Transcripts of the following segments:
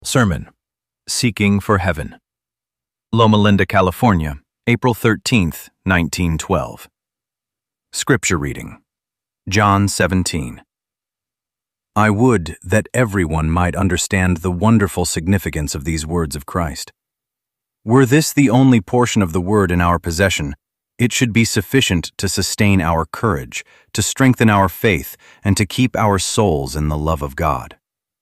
Sermon, Seeking for Heaven. Loma Linda, California, April 13th, 1912. Scripture reading, John 17. I would that everyone might understand the wonderful significance of these words of Christ. Were this the only portion of the word in our possession, it should be sufficient to sustain our courage, to strengthen our faith, and to keep our souls in the love of God.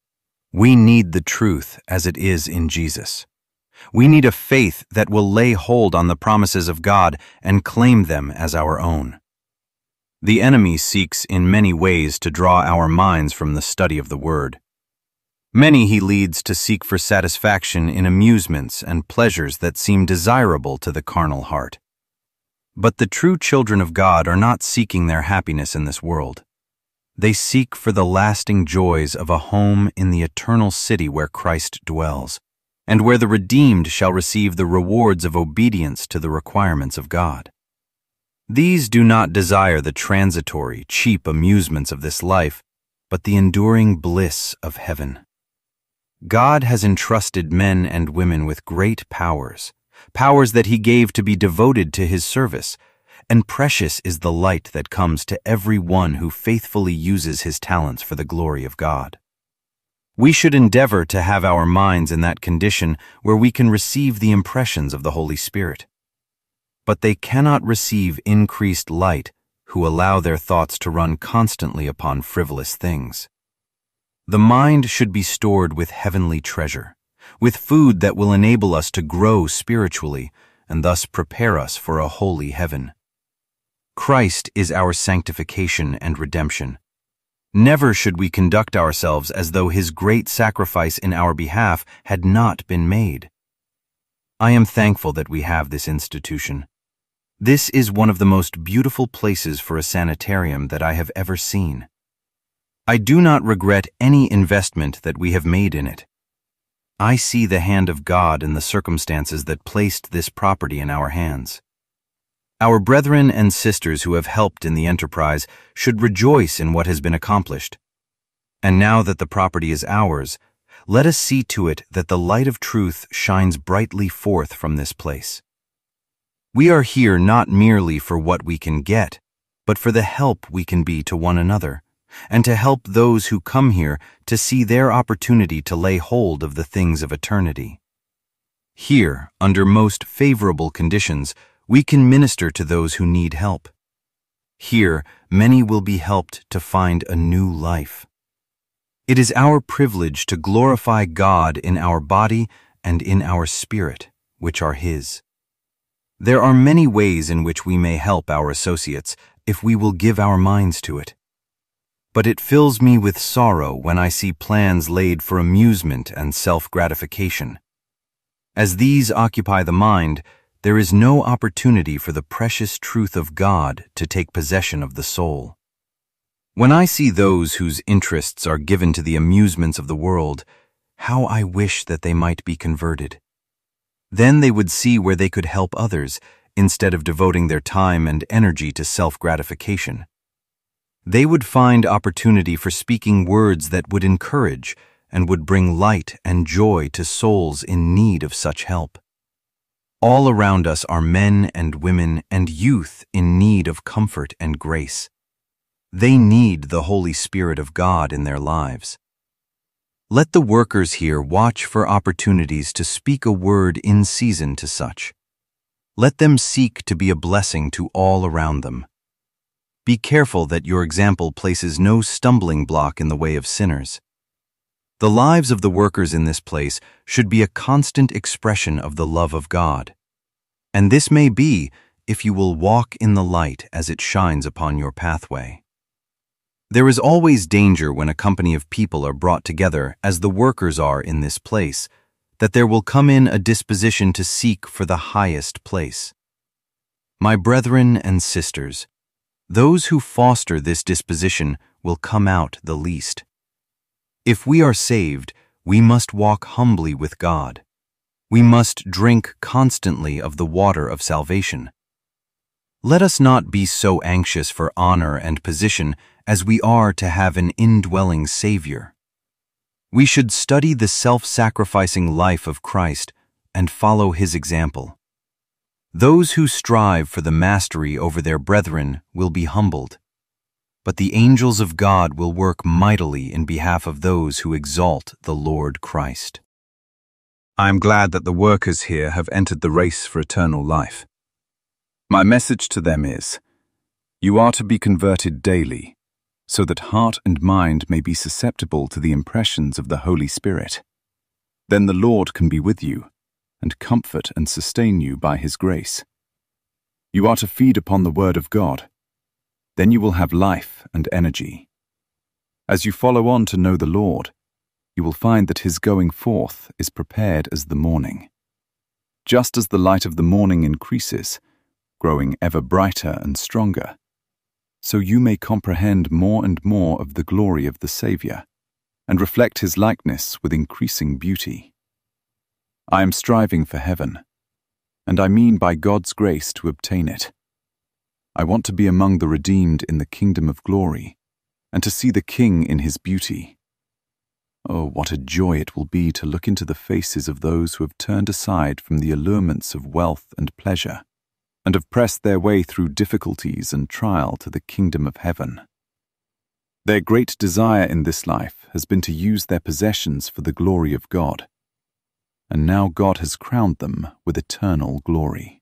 We need the truth as it is in Jesus. We need a faith that will lay hold on the promises of God and claim them as our own. The enemy seeks in many ways to draw our minds from the study of the Word. Many he leads to seek for satisfaction in amusements and pleasures that seem desirable to the carnal heart. But the true children of God are not seeking their happiness in this world. They seek for the lasting joys of a home in the eternal city where Christ dwells, and where the redeemed shall receive the rewards of obedience to the requirements of God. These do not desire the transitory, cheap amusements of this life, but the enduring bliss of heaven. God has entrusted men and women with great powers that He gave to be devoted to His service, and precious is the light that comes to every one who faithfully uses his talents for the glory of God. We should endeavor to have our minds in that condition where we can receive the impressions of the Holy Spirit. But they cannot receive increased light who allow their thoughts to run constantly upon frivolous things. The mind should be stored with heavenly treasure, with food that will enable us to grow spiritually and thus prepare us for a holy heaven. Christ is our sanctification and redemption. Never should we conduct ourselves as though His great sacrifice in our behalf had not been made. I am thankful that we have this institution. This is one of the most beautiful places for a sanitarium that I have ever seen. I do not regret any investment that we have made in it. I see the hand of God in the circumstances that placed this property in our hands. Our brethren and sisters who have helped in the enterprise should rejoice in what has been accomplished. And now that the property is ours, let us see to it that the light of truth shines brightly forth from this place. We are here not merely for what we can get, but for the help we can be to one another, and to help those who come here to see their opportunity to lay hold of the things of eternity. Here, under most favorable conditions, we can minister to those who need help. Here, many will be helped to find a new life. It is our privilege to glorify God in our body and in our spirit, which are His. There are many ways in which we may help our associates if we will give our minds to it. But it fills me with sorrow when I see plans laid for amusement and self-gratification. As these occupy the mind, there is no opportunity for the precious truth of God to take possession of the soul. When I see those whose interests are given to the amusements of the world, how I wish that they might be converted. Then they would see where they could help others, instead of devoting their time and energy to self-gratification. They would find opportunity for speaking words that would encourage and would bring light and joy to souls in need of such help. All around us are men and women and youth in need of comfort and grace. They need the Holy Spirit of God in their lives. Let the workers here watch for opportunities to speak a word in season to such. Let them seek to be a blessing to all around them. Be careful that your example places no stumbling block in the way of sinners. The lives of the workers in this place should be a constant expression of the love of God. And this may be if you will walk in the light as it shines upon your pathway. There is always danger when a company of people are brought together as the workers are in this place, that there will come in a disposition to seek for the highest place. My brethren and sisters, those who foster this disposition will come out the least. If we are saved, we must walk humbly with God. We must drink constantly of the water of salvation. Let us not be so anxious for honor and position as we are to have an indwelling Savior. We should study the self-sacrificing life of Christ and follow his example. Those who strive for the mastery over their brethren will be humbled, but the angels of God will work mightily in behalf of those who exalt the Lord Christ. I am glad that the workers here have entered the race for eternal life. My message to them is, you are to be converted daily, so that heart and mind may be susceptible to the impressions of the Holy Spirit. Then the Lord can be with you, and comfort and sustain you by his grace. You are to feed upon the word of God. Then you will have life and energy. As you follow on to know the Lord, you will find that his going forth is prepared as the morning. Just as the light of the morning increases, growing ever brighter and stronger, so you may comprehend more and more of the glory of the Saviour, and reflect his likeness with increasing beauty. I am striving for heaven, and I mean by God's grace to obtain it. I want to be among the redeemed in the kingdom of glory, and to see the King in his beauty. Oh, what a joy it will be to look into the faces of those who have turned aside from the allurements of wealth and pleasure, and have pressed their way through difficulties and trial to the kingdom of heaven. Their great desire in this life has been to use their possessions for the glory of God, and now God has crowned them with eternal glory.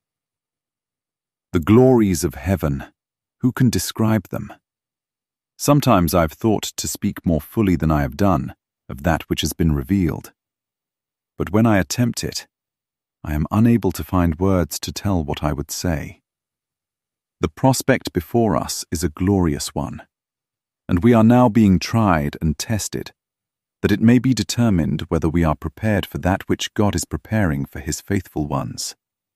The glories of heaven, who can describe them? Sometimes I have thought to speak more fully than I have done of that which has been revealed, but when I attempt it, I am unable to find words to tell what I would say. The prospect before us is a glorious one, and we are now being tried and tested, that it may be determined whether we are prepared for that which God is preparing for his faithful ones.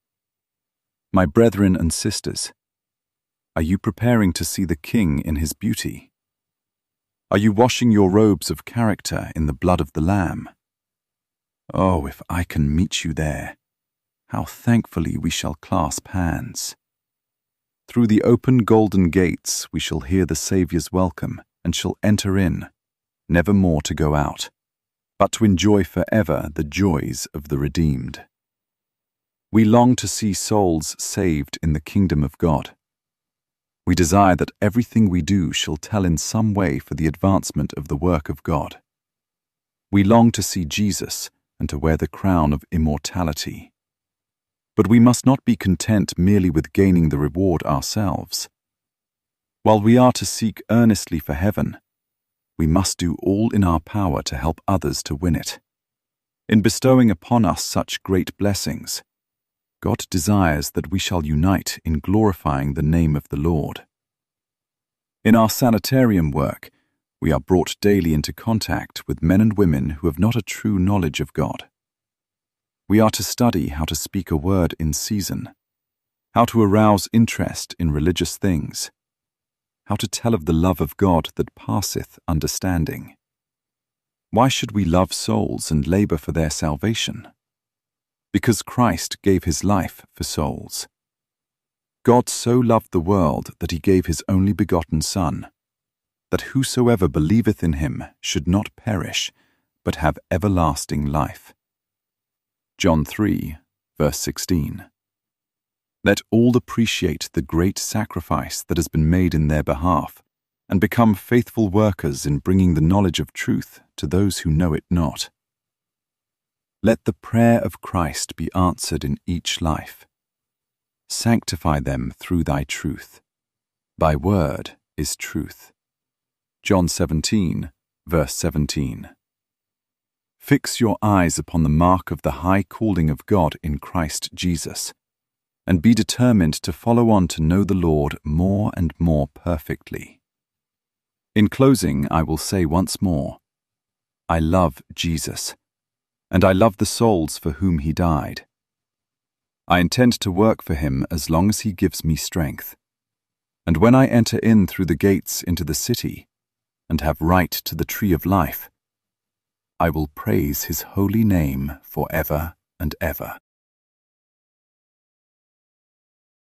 My brethren and sisters, are you preparing to see the King in his beauty? Are you washing your robes of character in the blood of the Lamb? Oh, if I can meet you there, how thankfully we shall clasp hands. Through the open golden gates we shall hear the Saviour's welcome and shall enter in, never more to go out, but to enjoy forever the joys of the redeemed. We long to see souls saved in the kingdom of God. We desire that everything we do shall tell in some way for the advancement of the work of God. We long to see Jesus and to wear the crown of immortality. But we must not be content merely with gaining the reward ourselves. While we are to seek earnestly for heaven, we must do all in our power to help others to win it. In bestowing upon us such great blessings, God desires that we shall unite in glorifying the name of the Lord. In our sanitarium work, we are brought daily into contact with men and women who have not a true knowledge of God. We are to study how to speak a word in season, how to arouse interest in religious things, how to tell of the love of God that passeth understanding. Why should we love souls and labor for their salvation? Because Christ gave his life for souls. God so loved the world that he gave his only begotten Son, that whosoever believeth in him should not perish, but have everlasting life. John 3, verse 16. Let all appreciate the great sacrifice that has been made in their behalf, and become faithful workers in bringing the knowledge of truth to those who know it not. Let the prayer of Christ be answered in each life. Sanctify them through thy truth. Thy word is truth. John 17, verse 17. Fix your eyes upon the mark of the high calling of God in Christ Jesus, and be determined to follow on to know the Lord more and more perfectly. In closing, I will say once more, I love Jesus, and I love the souls for whom he died. I intend to work for him as long as he gives me strength. And when I enter in through the gates into the city, and have right to the tree of life, I will praise his holy name forever and ever.